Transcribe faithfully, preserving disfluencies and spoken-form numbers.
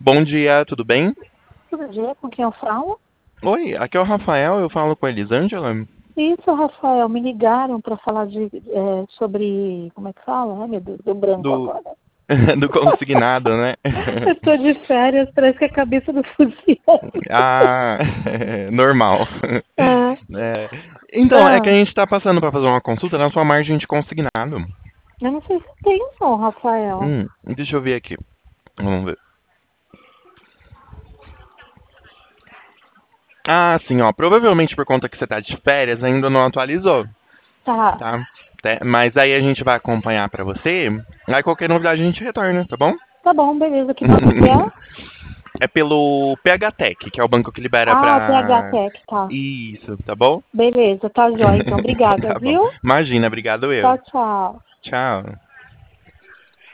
Bom dia, tudo bem? Bom dia, com quem eu falo? Oi, aqui é o Rafael, eu falo com a Elisângela. Isso, Rafael, me ligaram para falar de, é, sobre, como é que fala? Ai, meu Deus, deu branco Do, agora. do consignado, né? Eu tô de férias, parece que a cabeça do fuzil. Ah, normal. É, É, então, é que a ah, gente tá passando para fazer uma consulta na sua margem de consignado. eu não sei se tem não, Rafael. Hum, deixa eu ver aqui. Vamos ver. Ah, sim, ó. Provavelmente por conta que você tá de férias, ainda não atualizou, Tá, tá? Te- Mas aí a gente vai acompanhar pra você. Aí qualquer novidade a gente retorna, tá bom? tá bom, beleza. Que banco que é? É pelo P H Tech, que é o banco que libera Ah, T H pra. Tech, tá. Isso, tá bom? Beleza, tá jóia. Então, obrigada, Tá bom. viu? Imagina, obrigado eu. Tchau, tchau. Tchau.